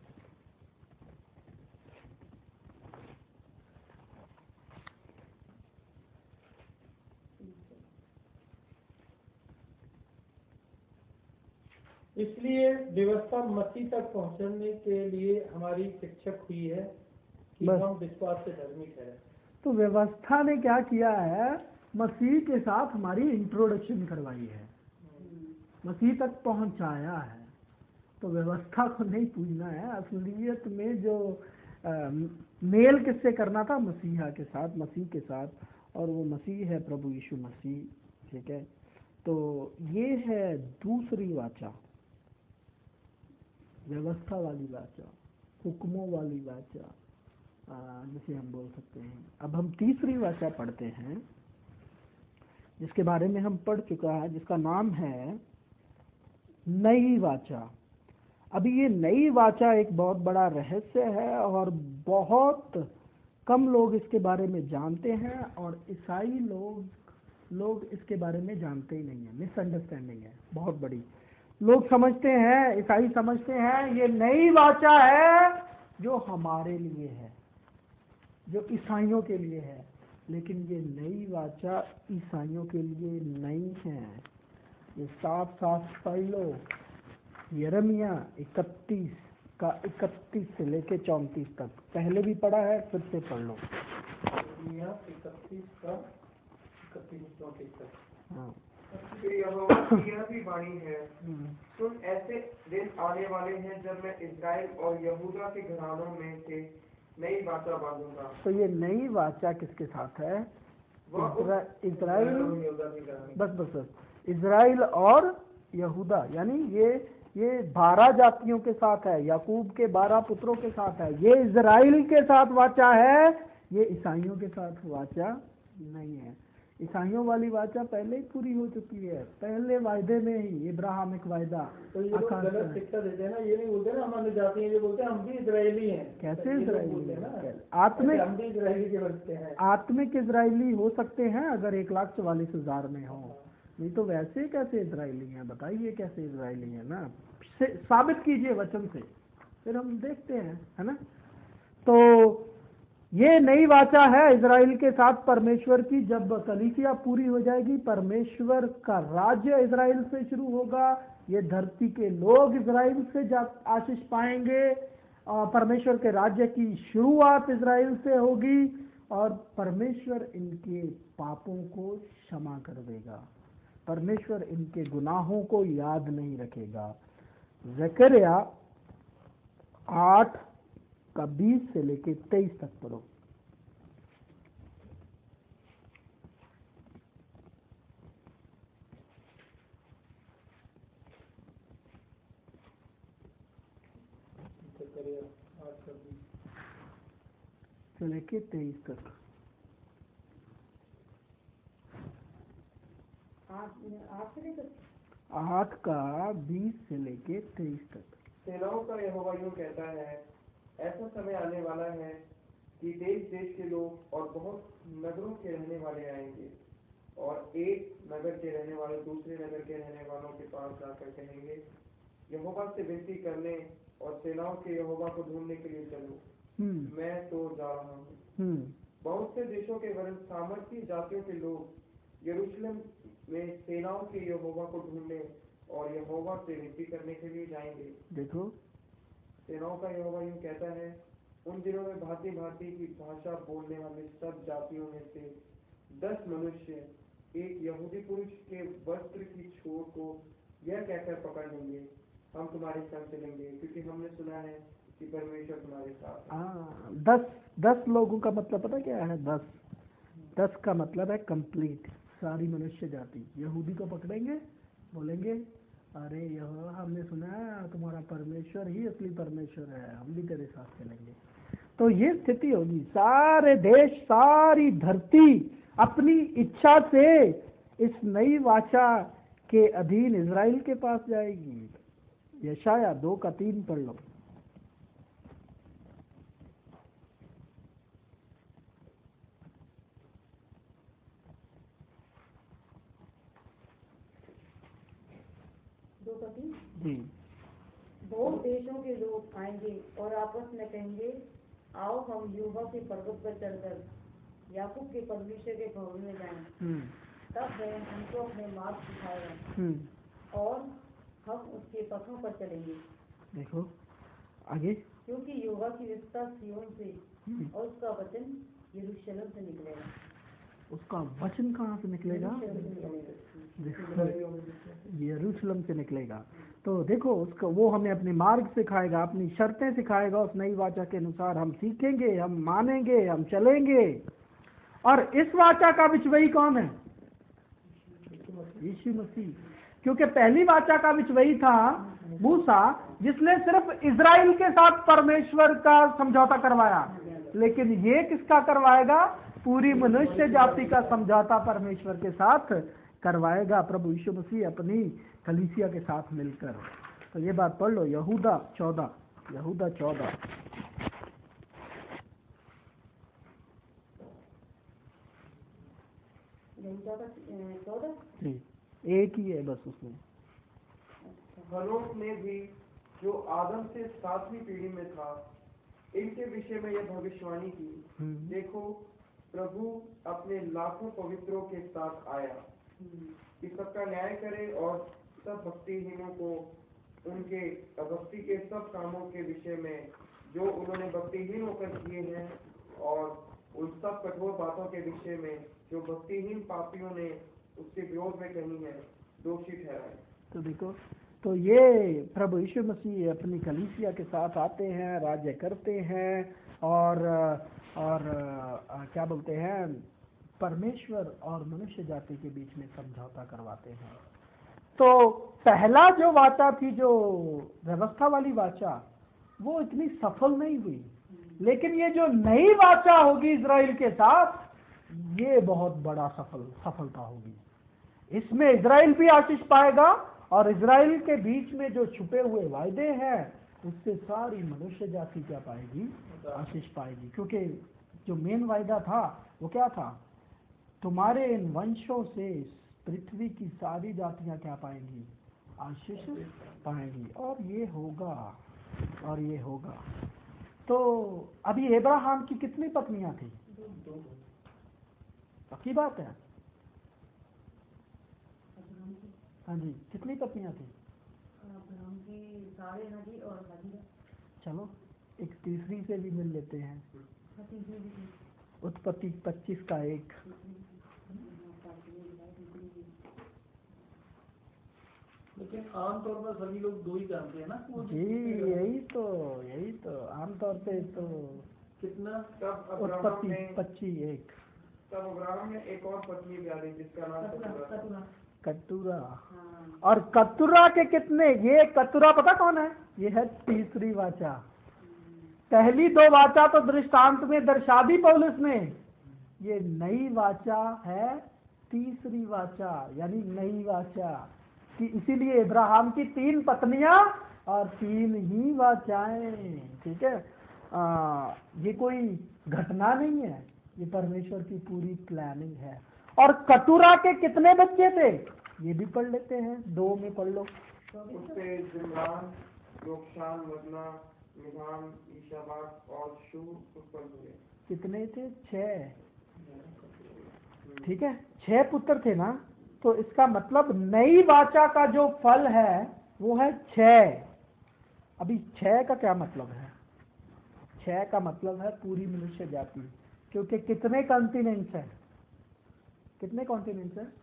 इसलिए व्यवस्था मसीह तक पहुंचने के लिए हमारी शिक्षक हुई है कि हम विश्वास से धर्मी ठहरे। तो व्यवस्था ने क्या किया है? मसीह के साथ हमारी इंट्रोडक्शन करवाई है, मसीह तक पहुंचाया है। तो व्यवस्था को नहीं पूछना है, असलियत में जो मेल किससे करना था? मसीहा के साथ, मसीह के साथ, और वो मसीह है प्रभु यीशु मसीह, ठीक है। तो ये है दूसरी वाचा, व्यवस्था वाली वाचा, हुक्मों वाली वाचा, जिसे हम बोल सकते हैं। अब हम तीसरी वाचा पढ़ते हैं, जिसके बारे में हम पढ़ चुका है, जिसका नाम है नई वाचा। अभी ये नई वाचा एक बहुत बड़ा रहस्य है और बहुत कम लोग इसके बारे में जानते हैं, और ईसाई लोग इसके बारे में जानते ही नहीं है। मिसअंडरस्टैंडिंग है बहुत बड़ी। लोग समझते हैं, ईसाई समझते हैं ये नई वाचा है जो हमारे लिए है, जो ईसाइयों के लिए है। लेकिन ये नई वाचा ईसाइयों के लिए नहीं है। ये साफ साफ पढ़ लो, यिर्मयाह 31 का 31 से लेके 34 तक। पहले भी पढ़ा है, फिर से पढ़ लो। 31 का 31-34 तक। हाँ। फिर यहोवा की यह भी वाणी है, सुन, ऐसे दिन आने वाले हैं जब मैं इस्राएल और यहूदा के घरानों में से नई वाचा बांधूंगा। तो ये नई वाचा किसके साथ है? इस्राएल, बस इस्राएल और यहूदा, यानी ये 12 जातियों के साथ है, याकूब के 12 पुत्रों के साथ है। ये इस्राएल के साथ वाचा है, ये ईसाइयों के साथ वाचा नहीं है। ईसाइयों वाली वाचा पहले ही पूरी हो चुकी है, पहले वायदे में ही, इब्राहिमिक वायदा। तो ये लोग गलत शिक्षा देते हैं ना, ये नहीं बोलते ना हम अन्य जाति हैं, ये बोलते हैं हम भी इजरायली हैं। कैसे इजरायली हैं ना? आत्मिक, हम भी इजरायली के बच्चे हैं। आत्मिक इजरायली हो सकते हैं अगर 1,44,000 में हो, नहीं तो वैसे कैसे इजरायली हैं? बताइए कैसे इजरायली हैं ना, साबित कीजिए वचन से, फिर हम देखते हैं, है ना। तो ये नई वाचा है इजराइल के साथ परमेश्वर की। जब कलीसिया पूरी हो जाएगी, परमेश्वर का राज्य इजराइल से शुरू होगा। ये धरती के लोग इजराइल से आशीष पाएंगे, और परमेश्वर के राज्य की शुरुआत इजराइल से होगी, और परमेश्वर इनके पापों को क्षमा कर देगा, परमेश्वर इनके गुनाहों को याद नहीं रखेगा। जकरिया 8 का 20 से लेके 23 तक पढ़ो। से लेके 23 तक। 8 का 20 से लेके 23 तक। सेनाओं का यहोवा यूं कहता है, ऐसा समय आने वाला है कि देश देश के लोग और बहुत नगरों के रहने वाले आएंगे, और एक नगर के रहने वाले दूसरे नगर के रहने वालों के पास जाकर कहेंगे, यहोवा से विनती करने और सेनाओं के यहोवा को ढूंढने के लिए चलो, मैं तो जा रहा हूँ। बहुत से देशों के वरन सामर्थी जातियों के लोग यरूशलेम में सेनाओं के यहोवा को ढूंढने और यहोवा से विनती करने के लिए जाएंगे। देखो, सेनाओं का यहोवा यूं कहता है, उन दिनों में भांति भांति की भाषा बोलने वाले सब जातियों में से 10 मनुष्य एक यहूदी पुरुष के वस्त्र की छोर को यह कहकर पकड़ लेंगे, हम तुम्हारे संग चलेंगे, क्योंकि हमने सुना है कि परमेश्वर तुम्हारे साथ है। 10 लोगों का मतलब पता क्या है? 10 का मतलब है कंप्लीट, सारी मनुष्य जाति। यहूदी को पकड़ेंगे, बोलेंगे, अरे यह हमने सुना है तुम्हारा परमेश्वर ही असली परमेश्वर है, हम भी तेरे साथ चलेंगे। तो ये स्थिति होगी, सारे देश, सारी धरती अपनी इच्छा से इस नई वाचा के अधीन इजराइल के पास जाएगी। यशाया 2 का 3 पढ़ लो। जी। बहुत देशों के लोग आएंगे और आपस में कहेंगे, आओ हम यहोवा के पर्वत पर चलकर याकूब के परमेश्वर के भवन में जाएं। तब वह हमको अपने मार्ग सिखाएगा और हम उसके पथों पर चलेंगे। देखो आगे, क्योंकि यहोवा की विस्तार सिय्योन से और उसका वचन यरूशलेम से निकलेगा। उसका वचन कहाँ से निकलेगा? यरूशलेम से निकलेगा। तो देखो, उसका वो हमें अपने मार्ग सिखाएगा, अपनी शर्तें सिखाएगा। उस नई वाचा के अनुसार हम सीखेंगे, हम मानेंगे, हम चलेंगे। और इस वाचा का बिचवई कौन है? यीशु मसीह। क्योंकि पहली वाचा का बिचवई था मूसा, जिसने सिर्फ इजराइल के साथ परमेश्वर का समझौता करवाया, लेकिन ये किसका करवाएगा? पूरी मनुष्य जाति का समझौता परमेश्वर के साथ करवाएगा प्रभु यीशु मसीह अपनी कलीसिया के साथ मिलकर। तो ये बात पढ़ लो, यहूदा 14। जी, एक ही है बस उसमें। हनोक ने भी, जो आदम से 7वीं पीढ़ी में था, इनके विषय में यह भविष्यवाणी की, देखो प्रभु अपने लाखों पवित्रों के साथ आया कि सबका न्याय करे और सब भक्तिहीनों को उनके भक्ति के सब कामों के विषय में जो उन्होंने भक्तिहीन होकर किए हैं और उन सब कठोर बातों के विषय में जो भक्तिहीन पापियों ने उसके विरोध में कही है, दोषी ठहराए। तो देखो, तो ये प्रभु यीशु मसीह अपनी कलीसिया के साथ आते हैं, राज्य करते हैं और क्या बोलते हैं, परमेश्वर और मनुष्य जाति के बीच में समझौता करवाते हैं। तो पहला जो वाचा थी, जो व्यवस्था वाली वाचा, वो इतनी सफल नहीं हुई, लेकिन ये जो नई वाचा होगी इजराइल के साथ, ये बहुत बड़ा सफलता होगी। इसमें इजराइल भी आशीष पाएगा और इजराइल के बीच में जो छुपे हुए वायदे हैं उससे सारी मनुष्य जाति क्या पाएगी, आशीष पाएगी। क्योंकि जो मेन वायदा था वो क्या था, तुम्हारे इन वंशों से पृथ्वी की सारी जातियां क्या पाएंगी, आशीष पाएंगी। और ये होगा। तो अभी अब्राहम की कितनी पत्नियां थी? पक्की बात है? हाँ जी, कितनी पत्नियां थी? चलो एक तीसरी से भी मिल लेते हैं। उत्पत्ति 25 का 1। लेकिन आमतौर पर सभी लोग 2 ही जानते हैं ना जी, यही तो आमतौर पे तो कितना। उत्पत्ति 25 1। तब अब्राहम ने एक और पत्नी ब्याही जिसका नाम कतूरा। और कतूरा के कितने, ये कतूरा पता कौन है? ये है तीसरी वाचा। पहली 2 वाचा तो दृष्टांत में दर्शा दी पौलुस ने, ये नई वाचा है, तीसरी वाचा यानी नई वाचा कि इसीलिए अब्राहम की 3 पत्नियां और 3 ही वाचाएं। ठीक है, ये कोई घटना नहीं है, ये परमेश्वर की पूरी प्लानिंग है। और कतूरा के कितने बच्चे थे ये भी पढ़ लेते हैं, 2 में पढ़ लो। उससे जिमरान, योक्षान, मदना, मिधान, ईशाबाक और शू उत्पन्न हुए। कितने थे? 6। ठीक है, 6 पुत्र थे ना। तो इसका मतलब नई वाचा का जो फल है वो है 6। अभी 6 का क्या मतलब है? 6 का मतलब है पूरी मनुष्य जाति। क्योंकि कितने कॉन्टिनेंट्स हैं? कितने कॉन्टिनेंट्स हैं?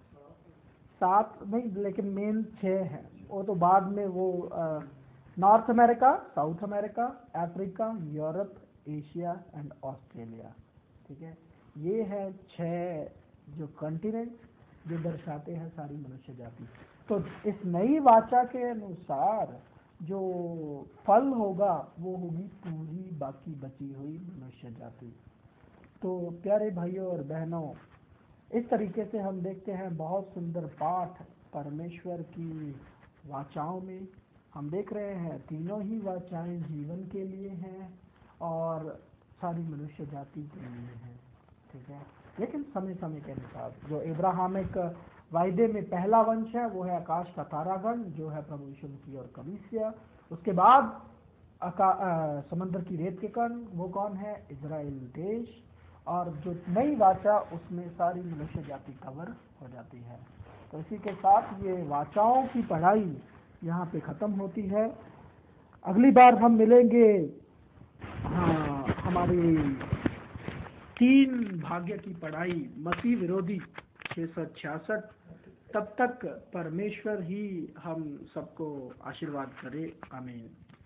7 नहीं, लेकिन मेन 6 है। वो तो बाद में वो North America, South America, Africa, Europe, Asia and Australia. ठीक है, ये है 6 जो कॉन्टिनेंट्स जो दर्शाते हैं सारी मनुष्य जाति। तो इस नई वाचा के अनुसार जो फल होगा वो होगी पूरी बाकी बची हुई मनुष्य जाति। तो प्यारे भाइयों और बहनों, इस तरीके से हम देखते हैं बहुत सुंदर पाठ परमेश्वर की वाचाओं में। हम देख रहे हैं तीनों ही वाचाएं जीवन के लिए हैं और सारी मनुष्य जाति के लिए हैं। ठीक है, लेकिन समय समय के अनुसार जो अब्राहमिक वायदे में पहला वंश है वो है आकाश का तारागण, जो है प्रभु यीशु मसीह और कलीसिया। उसके बाद समुद्र की रेत के कण, वो कौन है? इजराइल देश। और जो नई वाचा उसमें सारी मनुष्य जाति कवर हो जाती है। तो इसी के साथ ये वाचाओं की पढ़ाई यहाँ पे ख़त्म होती है। अगली बार हम मिलेंगे हमारी 3 भाग्य की पढ़ाई मसीह विरोधी 666। तब तक परमेश्वर ही हम सबको आशीर्वाद करे। आमीन।